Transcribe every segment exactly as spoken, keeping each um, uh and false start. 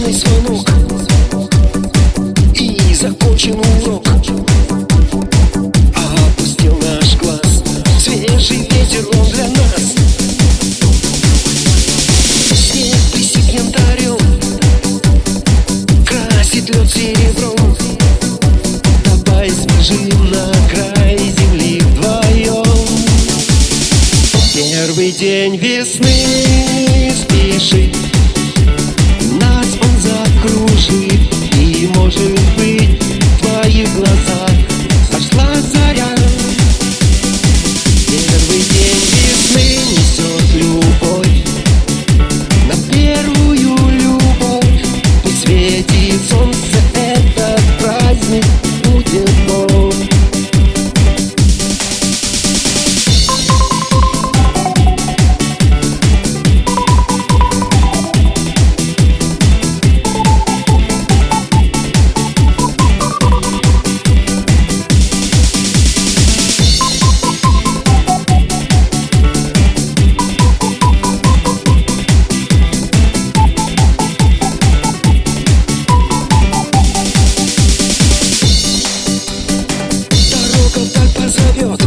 Телефонный звонок и закончен урок. Опустил наш глаз, свежий ветер, он для нас. Снег блестит янтарем, красит лед серебром. Давай сбежим на край земли вдвоем. Первый день весны спешит, нас он закружит. И, может быть, в твоих глазах зашла заря. Первый день весны несет любовь, на первую любовь. Пусть светит солнце, этот праздник будет нов. Позовет,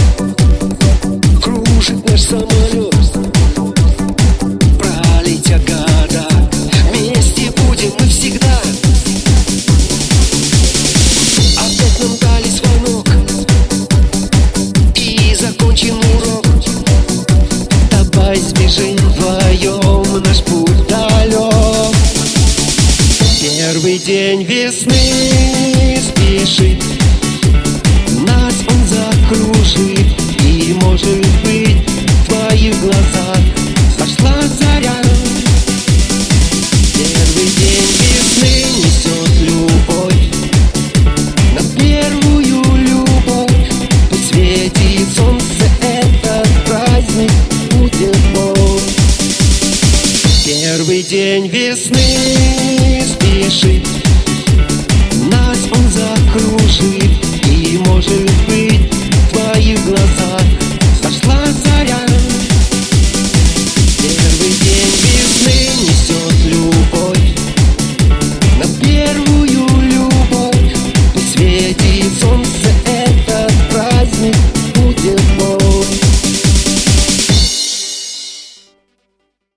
кружит наш самолет. Пролетят года, вместе будем мы всегда. Опять нам дали звонок и закончен урок. Давай сбежим вдвоем, наш путь далек. Первый день весны спешит, нас он закружит. И, может быть, в твоих глазах зашла заря. Первый день весны несет любовь, на первую любовь. Пусть светит солнце, этот праздник будет нов. Первый день весны спешит, нас он закружит. И, может быть, в твоих глазах